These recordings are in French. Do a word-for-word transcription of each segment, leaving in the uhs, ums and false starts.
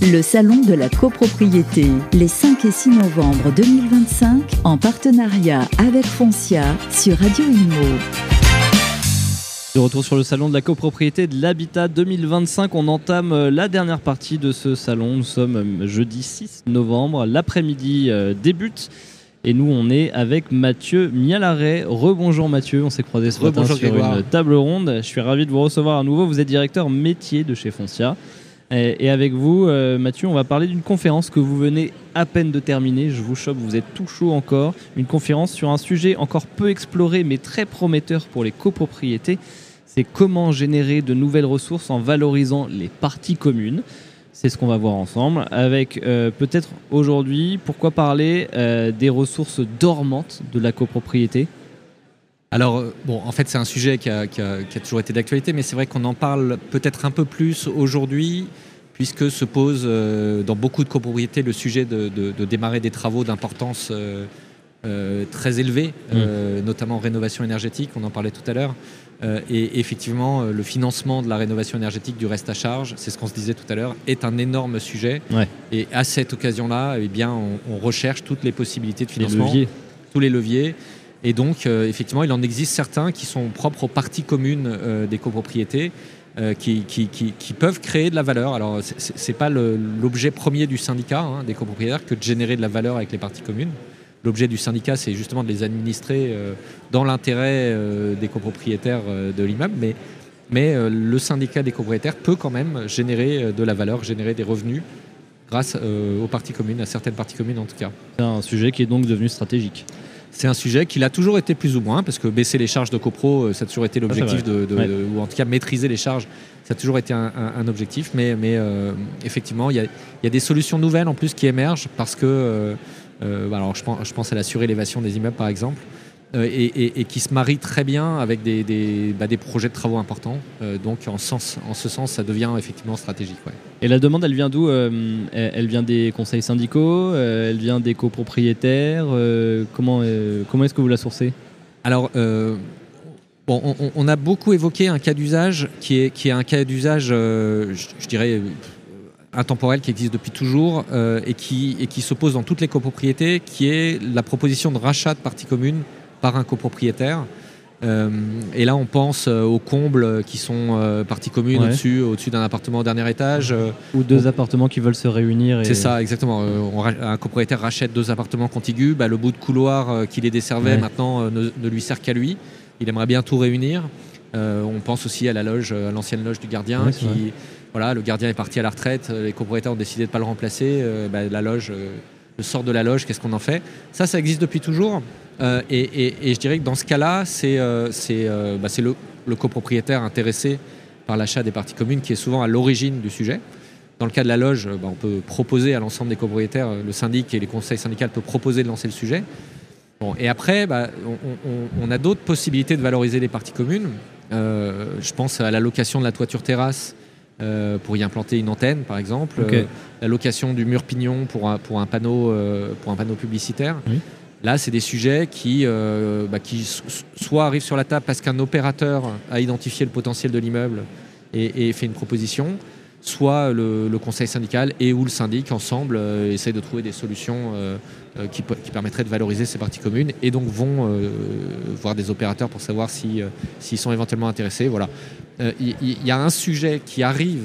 Le salon de la copropriété, les cinq et six novembre deux mille vingt-cinq, en partenariat avec Foncia sur Radio Imo. De retour sur le salon de la copropriété de l'habitat deux mille vingt-cinq, on entame la dernière partie de ce salon. Nous sommes jeudi six novembre, l'après-midi euh, débute et nous on est avec Mathieu Mialaret. Rebonjour Mathieu, on s'est croisé ce matin sur Grégoire. Une table ronde. Je suis ravi de vous recevoir à nouveau. Vous êtes directeur métier de chez Foncia. Et avec vous, euh, Mathieu, on va parler d'une conférence que vous venez à peine de terminer. Je vous chope, vous êtes tout chaud encore. Une conférence sur un sujet encore peu exploré, mais très prometteur pour les copropriétés. C'est comment générer de nouvelles ressources en valorisant les parties communes. C'est ce qu'on va voir ensemble. Avec euh, peut-être aujourd'hui, pourquoi parler euh, des ressources dormantes de la copropriété ? Alors, bon, en fait, c'est un sujet qui a, qui a, qui a toujours été d'actualité, mais c'est vrai qu'on en parle peut-être un peu plus aujourd'hui, puisque se pose euh, dans beaucoup de copropriétés le sujet de, de, de démarrer des travaux d'importance euh, euh, très élevée, mmh. euh, notamment rénovation énergétique, on en parlait tout à l'heure. Euh, et effectivement, le financement de la rénovation énergétique du reste à charge, c'est ce qu'on se disait tout à l'heure, est un énorme sujet. Ouais. Et à cette occasion-là, eh bien, on, on recherche toutes les possibilités de financement, les leviers. tous les leviers. Et donc, euh, effectivement, il en existe certains qui sont propres aux parties communes euh, des copropriétés, euh, qui, qui, qui, qui peuvent créer de la valeur. Alors, ce n'est pas le, l'objet premier du syndicat hein, des copropriétaires que de générer de la valeur avec les parties communes. L'objet du syndicat, c'est justement de les administrer euh, dans l'intérêt euh, des copropriétaires euh, de l'immeuble. Mais, mais euh, le syndicat des copropriétaires peut quand même générer euh, de la valeur, générer des revenus grâce euh, aux parties communes, à certaines parties communes en tout cas. C'est un sujet qui est donc devenu stratégique. C'est un sujet qui l'a toujours été plus ou moins, parce que baisser les charges de copro, ça a toujours été l'objectif, de, de, ouais. de, ou en tout cas maîtriser les charges, ça a toujours été un, un, un objectif. Mais, mais euh, effectivement, il y a, y a des solutions nouvelles en plus qui émergent, parce que, euh, euh, alors je pense, je pense à la surélévation des immeubles par exemple, euh, et, et, et qui se marient très bien avec des, des, bah, des projets de travaux importants. Euh, donc en, sens, en ce sens, ça devient effectivement stratégique. Ouais. Et la demande, elle vient d'où ? euh, Elle vient des conseils syndicaux, euh, elle vient des copropriétaires. Euh, comment euh, comment est-ce que vous la sourcez ? Alors, euh, bon, on, on a beaucoup évoqué un cas d'usage qui est, qui est un cas d'usage, euh, je, je dirais, intemporel, qui existe depuis toujours euh, et, qui, et qui s'oppose dans toutes les copropriétés, qui est la proposition de rachat de parties communes par un copropriétaire. Euh, et là, on pense euh, aux combles qui sont euh, parties communes ouais. au-dessus, au-dessus d'un appartement au dernier étage. Euh, Ou deux on... appartements qui veulent se réunir. Et... C'est ça, exactement. Euh, on, un copropriétaire rachète deux appartements contigus. Bah, le bout de couloir euh, qui les desservait, ouais. maintenant, euh, ne, ne lui sert qu'à lui. Il aimerait bien tout réunir. Euh, on pense aussi à la loge, à l'ancienne loge du gardien. Ouais, qui, voilà, le gardien est parti à la retraite. Les copropriétaires ont décidé de ne pas le remplacer. Euh, bah, la loge, euh, le sort de la loge, qu'est-ce qu'on en fait ? Ça, ça existe depuis toujours. Euh, et, et, et je dirais que dans ce cas-là, c'est, euh, c'est, euh, bah, c'est le, le copropriétaire intéressé par l'achat des parties communes qui est souvent à l'origine du sujet. Dans le cas de la loge, bah, on peut proposer à l'ensemble des copropriétaires, le syndic et les conseils syndicaux peuvent proposer de lancer le sujet. Bon, et après, bah, on, on, on a d'autres possibilités de valoriser les parties communes. Euh, je pense à la location de la toiture terrasse euh, pour y implanter une antenne, par exemple. Okay. Euh, la location du mur pignon pour un, pour un, panneau, euh, pour un panneau publicitaire. Oui. Là, c'est des sujets qui, euh, bah, qui soit arrivent sur la table parce qu'un opérateur a identifié le potentiel de l'immeuble et, et fait une proposition, soit le, le conseil syndical et ou le syndic ensemble euh, essayent de trouver des solutions euh, euh, qui, qui permettraient de valoriser ces parties communes et donc vont euh, voir des opérateurs pour savoir si, euh, s'ils sont éventuellement intéressés. Voilà. Euh, il, il y a un sujet qui arrive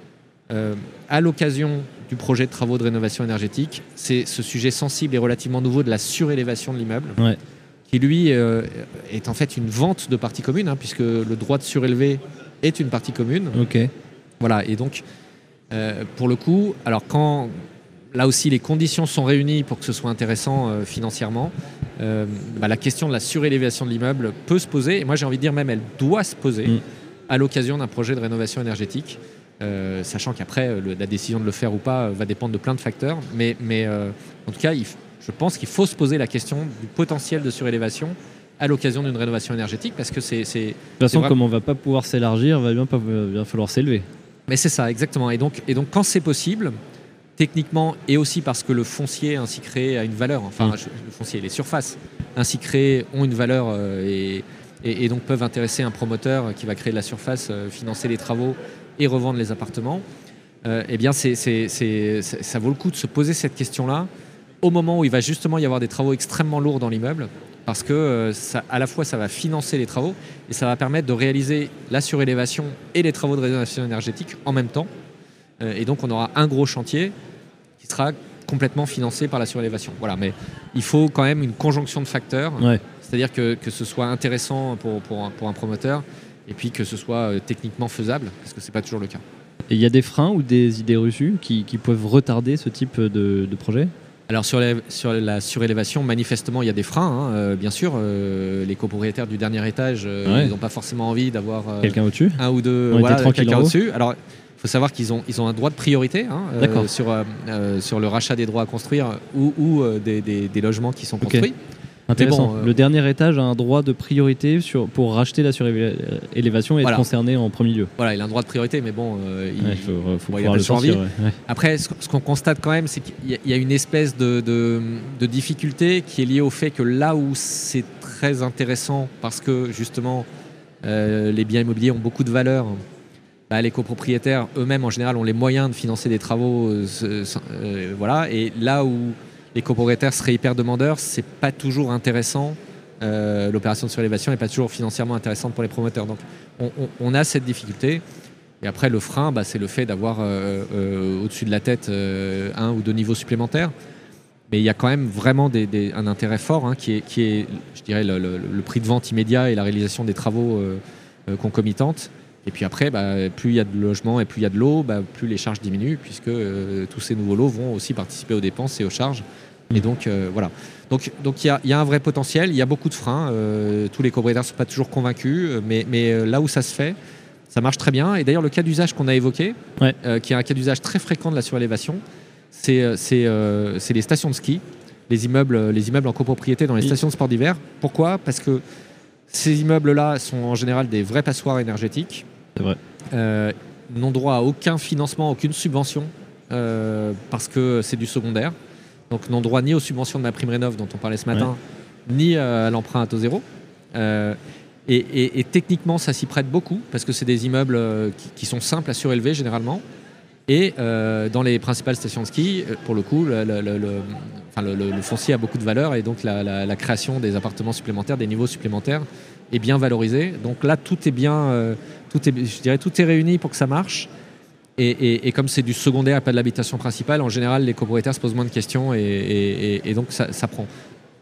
euh, à l'occasion du projet de travaux de rénovation énergétique, c'est ce sujet sensible et relativement nouveau de la surélévation de l'immeuble, ouais. qui lui euh, est en fait une vente de parties communes, hein, puisque le droit de surélever est une partie commune. Okay. Voilà, et donc euh, pour le coup, alors quand là aussi les conditions sont réunies pour que ce soit intéressant euh, financièrement, euh, bah, la question de la surélévation de l'immeuble peut se poser, et moi j'ai envie de dire même elle doit se poser mmh. à l'occasion d'un projet de rénovation énergétique. Euh, sachant qu'après, le, la décision de le faire ou pas euh, va dépendre de plein de facteurs. Mais, mais euh, en tout cas, il, je pense qu'il faut se poser la question du potentiel de surélévation à l'occasion d'une rénovation énergétique. Parce que c'est, c'est, de toute façon, vraiment... comme on ne va pas pouvoir s'élargir, il va bien, pas, bien falloir s'élever. Mais c'est ça, exactement. Et donc, et donc quand c'est possible, techniquement, et aussi parce que le foncier ainsi créé a une valeur, enfin, mmh. le foncier, les surfaces ainsi créées ont une valeur euh, et, et, et donc peuvent intéresser un promoteur qui va créer de la surface, euh, financer les travaux et revendre les appartements. euh, eh bien, c'est, c'est, c'est, c'est, ça vaut le coup de se poser cette question-là au moment où il va justement y avoir des travaux extrêmement lourds dans l'immeuble, parce que euh, ça, à la fois, ça va financer les travaux et ça va permettre de réaliser la surélévation et les travaux de rénovation énergétique en même temps. Euh, et donc, on aura un gros chantier qui sera complètement financé par la surélévation. Voilà, mais il faut quand même une conjonction de facteurs, Ouais. c'est-à-dire que, que ce soit intéressant pour, pour, un, pour un promoteur et puis que ce soit euh, techniquement faisable, parce que ce n'est pas toujours le cas. Et il y a des freins ou des idées reçues qui, qui peuvent retarder ce type de, de projet ? Alors sur, les, sur la surélévation, manifestement, il y a des freins. Hein, euh, bien sûr, euh, les copropriétaires du dernier étage, euh, Ouais. ils n'ont pas forcément envie d'avoir euh, Quelqu'un au-dessus ? un ou deux, On était voilà, tranquille quelqu'un en haut. au-dessus. Alors, il faut savoir qu'ils ont, ils ont un droit de priorité hein, euh, D'accord. sur, euh, euh, sur le rachat des droits à construire ou, ou euh, des, des, des logements qui sont Ok. construits. Intéressant. bon, euh, Le dernier étage a un droit de priorité sur, pour racheter la surélévation et Voilà. être concerné en premier lieu. Voilà, il a un droit de priorité, mais bon, euh, il Ouais, faut, faut bon, il a pouvoir pas le toujours sortir. envie. Ouais. Ouais. Après, ce ce qu'on constate quand même, c'est qu'il y a- il y a une espèce de, de, de difficulté qui est liée au fait que là où c'est très intéressant, parce que justement euh, les biens immobiliers ont beaucoup de valeur, bah, les copropriétaires eux-mêmes en général ont les moyens de financer des travaux, euh, euh, voilà. Et là où les copropriétaires seraient hyper demandeurs, c'est pas toujours intéressant. Euh, l'opération de surélévation n'est pas toujours financièrement intéressante pour les promoteurs. Donc on, on- on a cette difficulté. Et après, le frein, bah, c'est le fait d'avoir euh, euh, au-dessus de la tête euh, un ou deux niveaux supplémentaires. Mais il y a quand même vraiment des- des- un intérêt fort hein, qui, est, qui est, je dirais, le, le- le prix de vente immédiat et la réalisation des travaux euh, euh, concomitantes. Et puis après, bah, plus il y a de logements et plus il y a de l'eau, bah, plus les charges diminuent, puisque euh, tous ces nouveaux lots vont aussi participer aux dépenses et aux charges. Et donc, euh, voilà. Donc, donc il y a, il y a un vrai potentiel, il y a beaucoup de freins. euh, tous les copropriétaires ne sont pas toujours convaincus, euh, mais, mais euh, là où ça se fait, ça marche très bien. Et d'ailleurs, le cas d'usage qu'on a évoqué, Ouais. euh, qui est un cas d'usage très fréquent de la surélévation, c'est euh, c'est, euh, c'est les stations de ski, les immeubles, les immeubles en copropriété dans les Oui. stations de sport d'hiver. Pourquoi ? Parce que ces immeubles-là sont en général des vraies passoires énergétiques, C'est vrai. euh, n'ont droit à aucun financement, aucune subvention, euh, parce que c'est du secondaire. Donc n'ont droit ni aux subventions de ma prime rénov dont on parlait ce matin, ni euh, à l'emprunt à taux zéro. Euh, et, et- et techniquement, ça s'y prête beaucoup, parce que c'est des immeubles euh, qui, qui sont simples à surélever généralement. Et euh, dans les principales stations de ski, euh, pour le coup, le, le- le- le- enfin, le- le- le foncier a beaucoup de valeur, et donc la, la- la création des appartements supplémentaires, des niveaux supplémentaires, est bien valorisée. Donc là, tout est bien, euh, tout est, je dirais, tout est réuni pour que ça marche. Et, et- et comme c'est du secondaire et pas de l'habitation principale, en général, les copropriétaires se posent moins de questions, et, et- et- et donc ça, ça prend.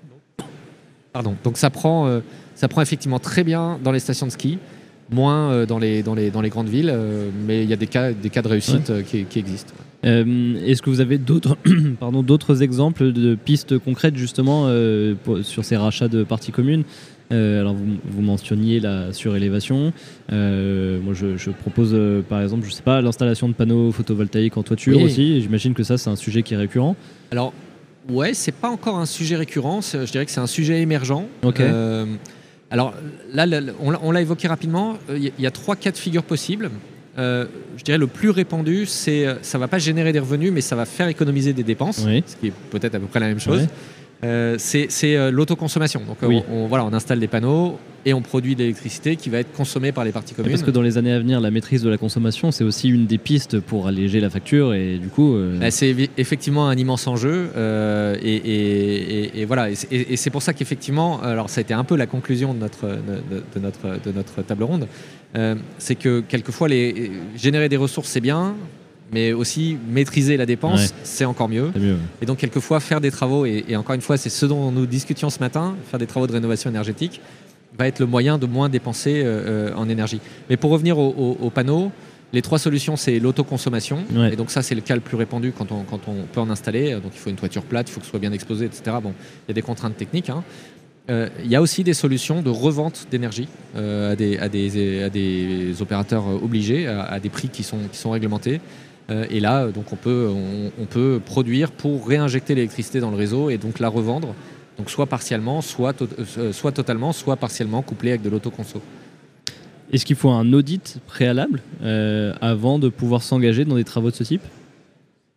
Pardon. Donc ça prend, euh, ça prend effectivement très bien dans les stations de ski, moins euh, dans, les, dans, les, dans les grandes villes, euh, mais il y a des cas, des cas de réussite euh, qui, qui existent. Euh, Est-ce que vous avez d'autres pardon, d'autres exemples de pistes concrètes justement euh, pour- sur ces rachats de parties communes ? Euh, alors vous, vous mentionniez la surélévation. Euh, moi je, je propose euh, par exemple, je sais pas, l'installation de panneaux photovoltaïques en toiture Oui. aussi. Et j'imagine que ça c'est un sujet qui est récurrent. Alors, ouais, c'est pas encore un sujet récurrent, c'est- je dirais que c'est un sujet émergent. Ok. Euh, alors là, là, on l'a- on l'a évoqué rapidement, euh, il y, a- il y a trois cas de figure possibles. Euh, je dirais le plus répandu, c'est euh, ça va pas générer des revenus, mais ça va faire économiser des dépenses, Oui. ce qui est peut-être à peu près la même chose. Ouais. Euh, c'est c'est, euh, l'autoconsommation. Donc euh, Oui. on, on- voilà, on installe des panneaux et on produit de l'électricité qui va être consommée par les parties communes. Parce que dans les années à venir, la maîtrise de la consommation, c'est aussi une des pistes pour alléger la facture et du coup. euh, Bah, c'est évi- effectivement un immense enjeu euh, et, et- et- et voilà et c'est- et, et c'est pour ça qu'effectivement, alors ça a été un peu la conclusion de notre de, de notre de notre table ronde, euh, c'est que quelquefois les générer des ressources c'est bien, mais aussi maîtriser la dépense Ouais. c'est encore mieux. c'est mieux. Et donc quelquefois faire des travaux et, et encore une fois c'est ce dont nous discutions ce matin, faire des travaux de rénovation énergétique va être le moyen de moins dépenser euh, euh, en énergie. Mais pour revenir au- au- aux panneaux, les trois solutions, c'est l'autoconsommation. Ouais. Et donc ça, c'est le cas le plus répandu quand on, quand on peut en installer. Donc il faut une toiture plate, il faut que ce soit bien exposé, et cetera. Bon, il y a des contraintes techniques. hein. Euh, il y a aussi des solutions de revente d'énergie euh, à, des, à, des, à des opérateurs obligés, à, à des prix qui sont, qui sont réglementés. Euh, et là, donc on peut, on, on peut produire pour réinjecter l'électricité dans le réseau et donc la revendre. Donc soit partiellement, soit, to- euh, soit totalement, soit partiellement couplé avec de l'autoconso. Est-ce qu'il faut un audit préalable euh, avant de pouvoir s'engager dans des travaux de ce type ?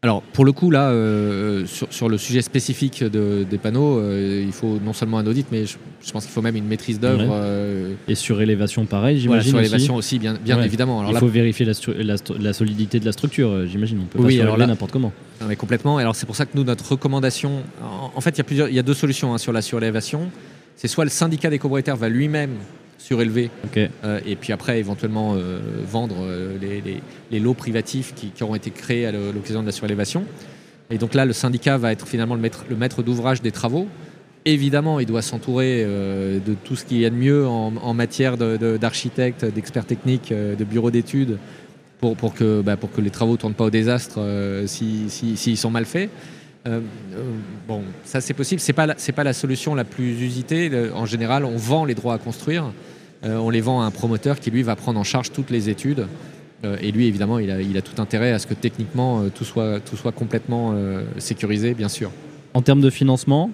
Alors pour le coup là, euh, sur, sur le sujet spécifique de, des panneaux, euh, il faut non seulement un audit, mais je, je pense qu'il faut même une maîtrise d'œuvre. Ouais. Euh, Et sur élévation pareil, voilà, j'imagine sur aussi. élévation aussi, bien, bien Ouais. évidemment. Alors Il là, faut vérifier la, stru- la, stru- la solidité de la structure, euh, j'imagine. On peut pas Oui, surélever alors là- n'importe comment. non, mais complètement. Alors c'est pour ça que nous, notre recommandation, en, en fait, il y a plusieurs, il y a deux solutions hein, sur la surélévation. C'est soit le syndicat des copropriétaires va lui-même surélever Ok. euh, et puis après éventuellement euh, vendre euh, les, les- les lots privatifs qui, qui auront été créés à l'occasion de la surélévation. Et donc là, le syndicat va être finalement le maître, le maître d'ouvrage des travaux. Évidemment, il doit s'entourer euh, de tout ce qu'il y a de mieux en, en matière de- de- d'architectes, d'experts techniques, euh, de bureaux d'études, pour, pour, que, bah, pour que les travaux ne tournent pas au désastre euh, s'ils si, si, s'ils sont mal faits. Euh, euh, bon, ça c'est possible. C'est pas la, c'est pas la solution la plus usitée. Le- En général, on vend les droits à construire. Euh, on les vend à un promoteur qui lui va prendre en charge toutes les études. Euh, et lui, évidemment, il a, il a tout intérêt à ce que techniquement euh, tout soit, tout soit complètement euh, sécurisé, bien sûr. En termes de financement,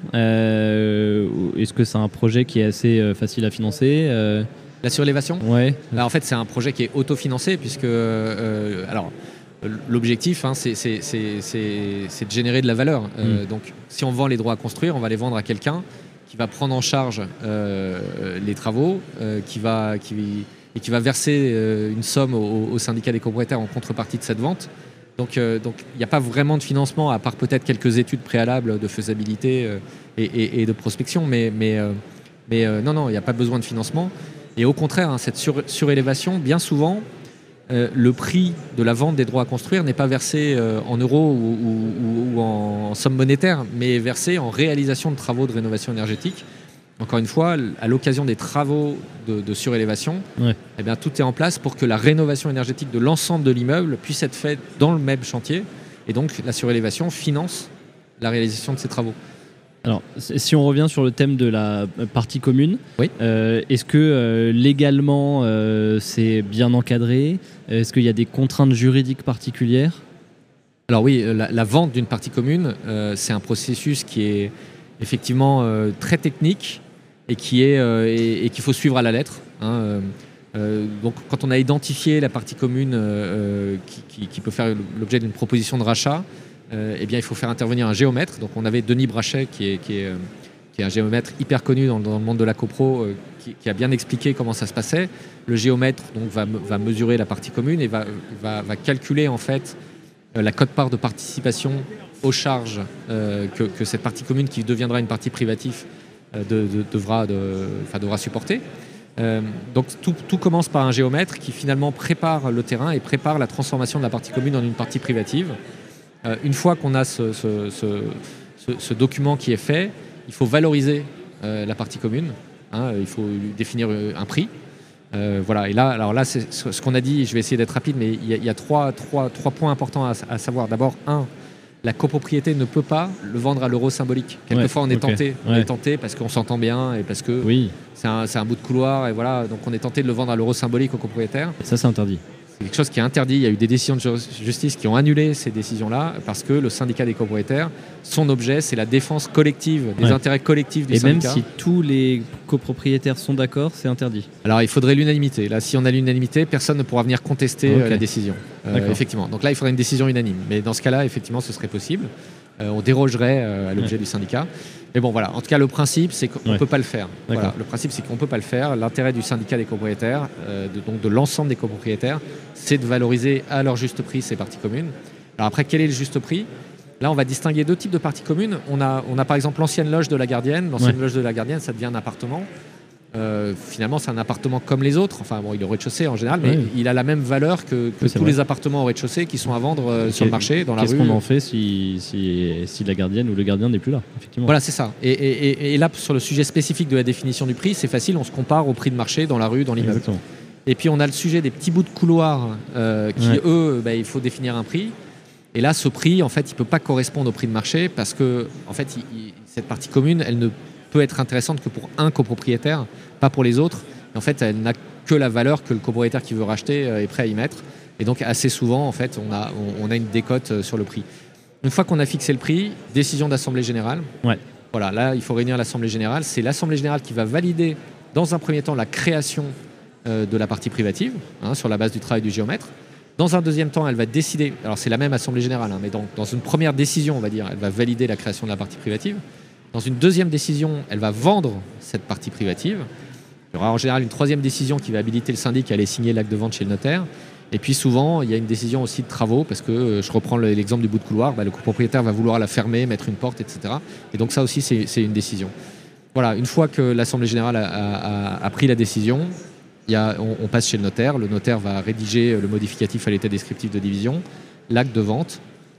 euh, est-ce que c'est un projet qui est assez euh, facile à financer euh, La surélévation, Ouais. là, en fait, c'est un projet qui est autofinancé puisque, euh, alors, l'objectif, hein, c'est, c'est, c'est, c'est- c'est de générer de la valeur. Euh, Mm. Donc, si on vend les droits à construire, on va les vendre à quelqu'un qui va prendre en charge euh, les travaux, euh, qui va, qui, et qui va verser euh, une somme au, au syndicat des copropriétaires en contrepartie de cette vente. Donc, euh, donc, il n'y a pas vraiment de financement, à part peut-être quelques études préalables de faisabilité euh, et, et- et de prospection, mais, mais, euh, mais euh, non, non, il n'y a pas besoin de financement. Et au contraire, hein, cette sur- surélévation, bien souvent, euh, le prix de la vente des droits à construire n'est pas versé euh, en euros ou, ou- ou en somme monétaire, mais est versé en réalisation de travaux de rénovation énergétique. Encore une fois, à l'occasion des travaux de, de surélévation, Ouais. eh bien, tout est en place pour que la rénovation énergétique de l'ensemble de l'immeuble puisse être faite dans le même chantier. Et donc, la surélévation finance la réalisation de ces travaux. Alors, c- si on revient sur le thème de la euh, partie commune, Oui. euh, est-ce que euh, légalement euh, c'est bien encadré? Est-ce qu'il y a des contraintes juridiques particulières? Alors oui, euh, la, la vente d'une partie commune, euh, c'est un processus qui est effectivement euh, très technique et qui est euh, et, et qu'il faut suivre à la lettre. hein. Euh, euh, donc, quand on a identifié la partie commune euh, qui, qui- qui peut faire l'objet d'une proposition de rachat, euh, eh bien, il faut faire intervenir un géomètre. Donc, on avait Denis Brachet, qui est, qui est, euh, qui est un géomètre hyper connu dans, dans le monde de la copro, euh, qui, qui a bien expliqué comment ça se passait. Le géomètre donc, va, me- va mesurer la partie commune et va, va, va calculer en fait euh, la quote-part de participation aux charges euh, que, que cette partie commune, qui deviendra une partie privative, euh, de- de- devra, de, enfin, devra supporter. Euh, donc tout, tout commence par un géomètre qui finalement prépare le terrain et prépare la transformation de la partie commune en une partie privative. Euh, une fois qu'on a ce, ce- ce- ce- ce document qui est fait, il faut valoriser euh, la partie commune. hein, il faut lui définir euh, un prix. Euh, voilà. Et là, alors là, c'est ce ce qu'on a dit. Je vais essayer d'être rapide, mais il y a, il y a trois, trois, trois points importants à, à savoir. D'abord, un, la copropriété ne peut pas le vendre à l'euro symbolique. Quelquefois, Ouais, on est ok. tenté. On Ouais. est tenté parce qu'on s'entend bien et parce que Oui, c'est un, c'est un bout de couloir. Et voilà, donc on est tenté de le vendre à l'euro symbolique aux copropriétaires. ça c'est interdit. C'est quelque chose qui est interdit. Il y a eu des décisions de ju- justice qui ont annulé ces décisions-là parce que le syndicat des copropriétaires, son objet, c'est la défense collective, des Ouais. intérêts collectifs du Et même syndicat. si tous les copropriétaires sont d'accord, c'est interdit. Alors, il faudrait l'unanimité. Là, si on a l'unanimité, personne ne pourra venir contester Ok. euh, la décision. Euh, D'accord. effectivement. Donc là, il faudrait une décision unanime. Mais dans ce cas-là, effectivement, ce serait possible. Euh, on dérogerait euh, à l'objet Ouais. du syndicat. Mais bon, voilà. En tout cas, le principe, c'est qu'on ne Ouais. peut pas le faire. D'accord. Voilà. Le principe, c'est qu'on ne peut pas le faire. L'intérêt du syndicat des copropriétaires, euh, de, donc de l'ensemble des copropriétaires, c'est de valoriser à leur juste prix ces parties communes. Alors après, quel est le juste prix? Là, on va distinguer deux types de parties communes. On a, on a par exemple l'ancienne loge de la gardienne. L'ancienne Ouais. loge de la gardienne, ça devient un appartement. Euh, finalement, c'est un appartement comme les autres. Enfin, bon, il est au rez-de-chaussée en général, mais Ouais. il a la même valeur que, que Oui, c'est tous vrai. les appartements au rez-de-chaussée qui sont à vendre euh, sur le marché, dans la Qu'est-ce rue. qu'on en fait si, si, si la gardienne ou le gardien n'est plus là, effectivement. Voilà, c'est ça. Et, et- et- et là, sur le sujet spécifique de la définition du prix, c'est facile. On se compare au prix de marché dans la rue, dans l'immeuble. Exactement. Et puis, on a le sujet des petits bouts de couloir euh, qui, Ouais. eux, bah, il faut définir un prix. Et là, ce prix, en fait, il ne peut pas correspondre au prix de marché parce que, en fait, il- il- cette partie commune, elle ne peut être intéressante que pour un copropriétaire, pas pour les autres. Et en fait, elle n'a que la valeur que le copropriétaire qui veut racheter euh, est prêt à y mettre. Et donc, assez souvent, en fait, on a, on, on a une décote euh, sur le prix. Une fois qu'on a fixé le prix, décision d'assemblée générale. Ouais. Voilà, là, il faut réunir l'assemblée générale. C'est l'assemblée générale qui va valider, dans un premier temps, la création euh, de la partie privative, hein, sur la base du travail du géomètre. Dans un deuxième temps, elle va décider, alors c'est la même assemblée générale, hein, mais donc dans une première décision, on va dire, elle va valider la création de la partie privative. Dans une deuxième décision, elle va vendre cette partie privative. Il y aura en général une troisième décision qui va habiliter le syndic à aller signer l'acte de vente chez le notaire. Et puis souvent, il y a une décision aussi de travaux, parce que euh, je reprends l'exemple du bout de couloir, bah, le copropriétaire va vouloir la fermer, mettre une porte, et cetera. Et donc ça aussi, c'est, c'est une décision. Voilà, une fois que l'Assemblée générale a, a, a pris la décision, il y a, on, on passe chez le notaire. Le notaire va rédiger le modificatif à l'état descriptif de division, l'acte de vente,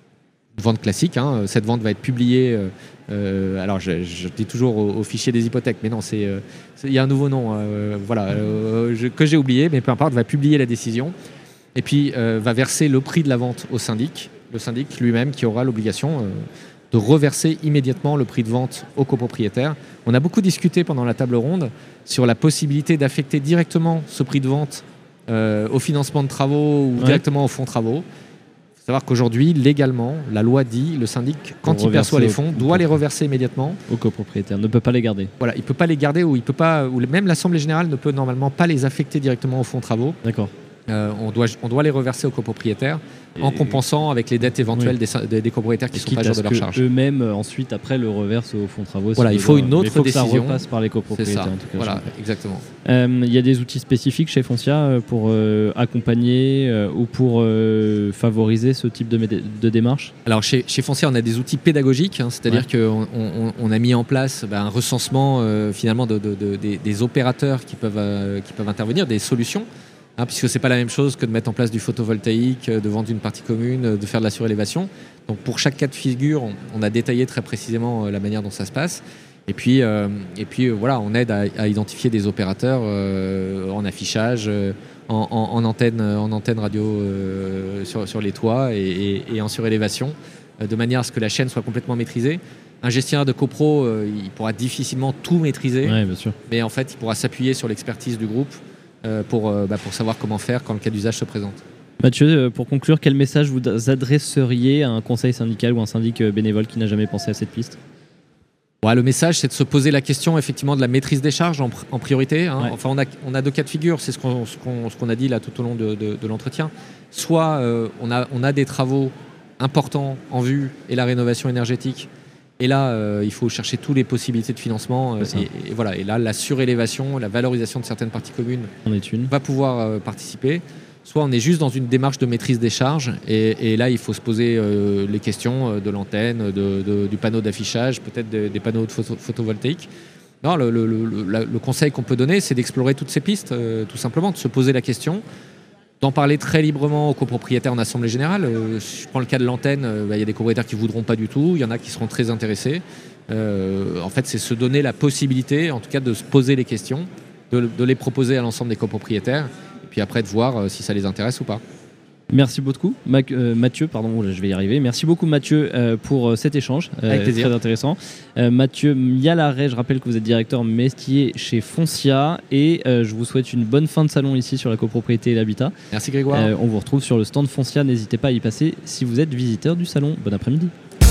vente classique. Hein. Cette vente va être publiée, euh, euh, alors je, je dis toujours au, au fichier des hypothèques, mais non, c'est, euh, c'est, il y a un nouveau nom euh, voilà, euh, je, que j'ai oublié, mais peu importe, va publier la décision. Et puis euh, va verser le prix de la vente au syndic, le syndic lui-même qui aura l'obligation euh, de reverser immédiatement le prix de vente au copropriétaire. On a beaucoup discuté pendant la table ronde sur la possibilité d'affecter directement ce prix de vente euh, au financement de travaux ou ouais. directement au fonds travaux. Il faut savoir qu'aujourd'hui, légalement, la loi dit le syndic, quand il perçoit les fonds, doit les reverser immédiatement au copropriétaire, ne peut pas les garder. Voilà, il ne peut pas les garder ou, il peut pas, ou même l'Assemblée générale ne peut normalement pas les affecter directement au fonds travaux. D'accord. Euh, on, doit, on doit les reverser aux copropriétaires et en compensant avec les dettes éventuelles oui. des, des, des copropriétaires qui ne sont pas à jour de leur charge. Eux-mêmes, ensuite, après, le reversent au fonds travaux. Voilà, il faut une autre il faut décision. Que ça repasse par les copropriétaires. C'est ça. En tout cas, voilà, exactement. Il euh, y a des outils spécifiques chez Foncia pour euh, accompagner euh, ou pour euh, favoriser ce type de, de démarche. Alors, chez, chez Foncia, on a des outils pédagogiques, hein, c'est-à-dire ouais. qu'on on, on a mis en place bah, un recensement euh, finalement de, de, de, des, des opérateurs qui peuvent, euh, qui peuvent intervenir, des solutions. Hein, puisque ce n'est pas la même chose que de mettre en place du photovoltaïque, de vendre une partie commune, de faire de la surélévation. Donc pour chaque cas de figure, on, on a détaillé très précisément la manière dont ça se passe. Et puis, euh, et puis euh, voilà, on aide à, à identifier des opérateurs euh, en affichage, euh, en, en, en, antenne, en antenne radio euh, sur, sur les toits et, et, et en surélévation, euh, de manière à ce que la chaîne soit complètement maîtrisée. Un gestionnaire de copro, euh, il pourra difficilement tout maîtriser, ouais, bien sûr. Mais en fait, il pourra s'appuyer sur l'expertise du groupe Pour, euh, bah, pour savoir comment faire quand le cas d'usage se présente. Mathieu, pour conclure, quel message vous adresseriez à un conseil syndical ou un syndic bénévole qui n'a jamais pensé à cette piste ? Ouais, le message, c'est de se poser la question effectivement de la maîtrise des charges en, pr- en priorité. Hein. Ouais. Enfin, on a, on a deux cas de figure, c'est ce qu'on, ce qu'on, ce qu'on a dit là tout au long de, de, de l'entretien. Soit euh, on, a, on a des travaux importants en vue et la rénovation énergétique. Et là, euh, il faut chercher toutes les possibilités de financement. Euh, et, et, voilà. Et là, la surélévation, la valorisation de certaines parties communes en est une. va pouvoir euh, participer. Soit on est juste dans une démarche de maîtrise des charges. Et, et là, il faut se poser euh, les questions de l'antenne, de, de, du panneau d'affichage, peut-être de, des panneaux de photo, photovoltaïques. Non, le, le, le, le, le conseil qu'on peut donner, c'est d'explorer toutes ces pistes, euh, tout simplement, de se poser la question. D'en parler très librement aux copropriétaires en assemblée générale. Euh, je prends le cas de l'antenne, il bah, y a des copropriétaires qui ne voudront pas du tout, il y en a qui seront très intéressés. Euh, en fait, c'est se donner la possibilité, en tout cas, de se poser les questions, de, de les proposer à l'ensemble des copropriétaires, et puis après de voir euh, si ça les intéresse ou pas. Merci beaucoup, Mac, euh, Mathieu, pardon, je vais y arriver. Merci beaucoup, Mathieu, euh, pour euh, cet échange. Euh, Avec plaisir. Très intéressant. Euh, Mathieu Mialaret, je rappelle que vous êtes directeur métier chez Foncia et euh, je vous souhaite une bonne fin de salon ici sur la copropriété et l'habitat. Merci Grégoire. Euh, on vous retrouve sur le stand Foncia. N'hésitez pas à y passer si vous êtes visiteur du salon. Bon après-midi.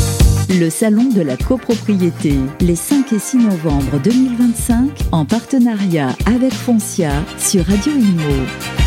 Le salon de la copropriété, les cinq et six novembre deux mille vingt-cinq, en partenariat avec Foncia sur Radio Imo.